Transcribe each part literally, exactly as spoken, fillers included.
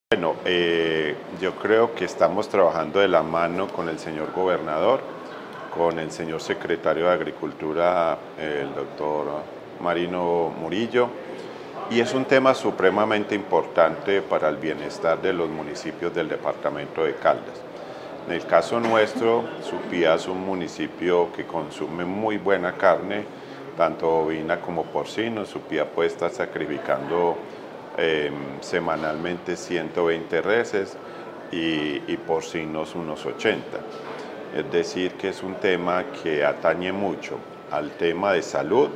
Bueno, eh, yo creo que estamos trabajando de la mano con el señor gobernador, con el señor secretario de Agricultura, el doctor Marino Murillo, y es un tema supremamente importante para el bienestar de los municipios del departamento de Caldas. En el caso nuestro, Supía es un municipio que consume muy buena carne, tanto bovina como porcino. Supía puede estar sacrificando eh, semanalmente ciento veinte reses y, y porcinos unos ochenta. Es decir, que es un tema que atañe mucho al tema de salud,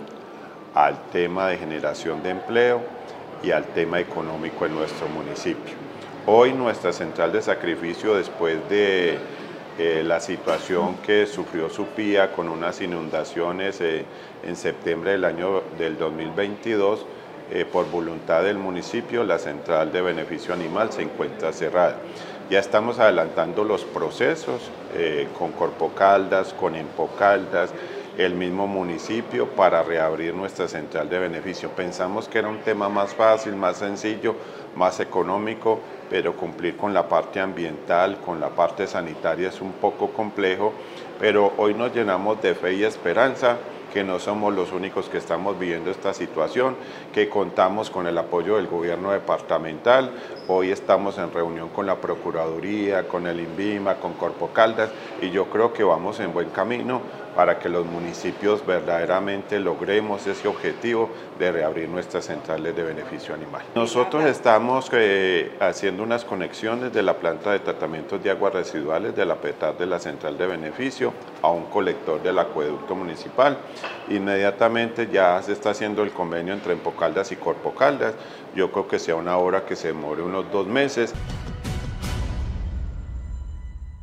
al tema de generación de empleo y al tema económico en nuestro municipio. Hoy nuestra central de sacrificio, después de eh, la situación que sufrió Supía con unas inundaciones eh, en septiembre del año del dos mil veintidós, eh, por voluntad del municipio, la central de beneficio animal se encuentra cerrada. Ya estamos adelantando los procesos eh, con Corpo Caldas, con Empo Caldas, el mismo municipio para reabrir nuestra central de beneficio. Pensamos que era un tema más fácil, más sencillo, más económico, pero cumplir con la parte ambiental, con la parte sanitaria es un poco complejo, pero hoy nos llenamos de fe y esperanza que no somos los únicos que estamos viviendo esta situación, que contamos con el apoyo del gobierno departamental. Hoy estamos en reunión con la Procuraduría, con el INVIMA, con Corpo Caldas, y yo creo que vamos en buen camino para que los municipios verdaderamente logremos ese objetivo de reabrir nuestras centrales de beneficio animal. Nosotros estamos eh, haciendo unas conexiones de la planta de tratamientos de aguas residuales de la PETAR de la central de beneficio a un colector del acueducto municipal. Inmediatamente ya se está haciendo el convenio entre Empo Caldas y Corpo Caldas. Yo creo que sea una obra que se demore unos dos meses.